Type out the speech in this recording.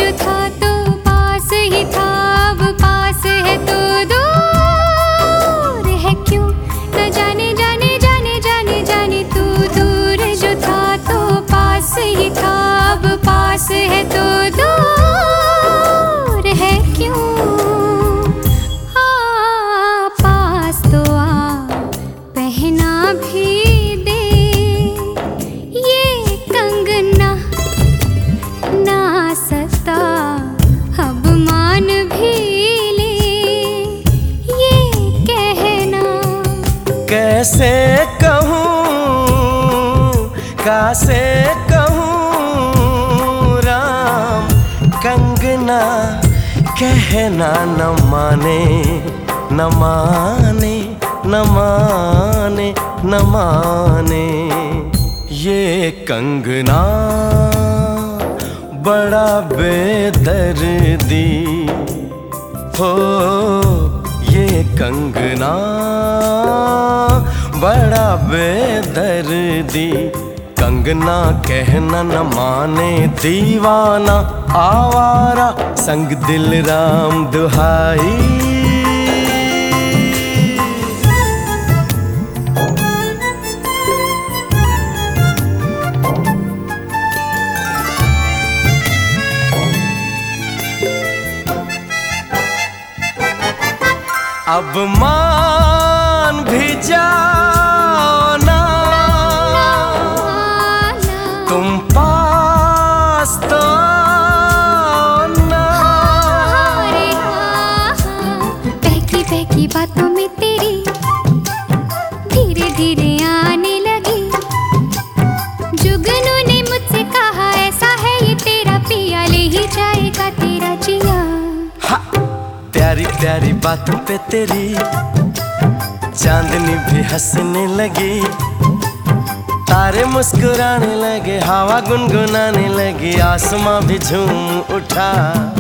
जो था तो पास ही था, अब पास है तो दूर है क्यों? न जाने जाने जाने जाने जाने तू दूर जो था तो पास ही था, अब पास है तो दूर है क्यों? आ पास तो आ, पहना भी दे ये कंगना, ना सता अब मान भी ले ये कहना। कैसे कहूँ कासे कहूँ राम, कंगना कहना न माने न माने न माने न माने। ये कंगना बड़ा बेदर्दी हो, ये कंगना बड़ा बेदर्दी। कंगना कहना न माने दीवाना आवारा, संग दिल राम दुहाई। अब मान भी जाओ ना, तुम पास तो ना। बहकी बहकी बातों में तेरी धीरे धीरे आने लगी। जुगनू ने मुझसे कहा ऐसा है ये तेरा पिया, ले ही जाएगा तेरा जिया। प्यारी प्यारी बातों पे तेरी चांदनी भी हंसने लगी, तारे मुस्कुराने लगे, हवा गुनगुनाने लगी, आसमां भी झूम उठा।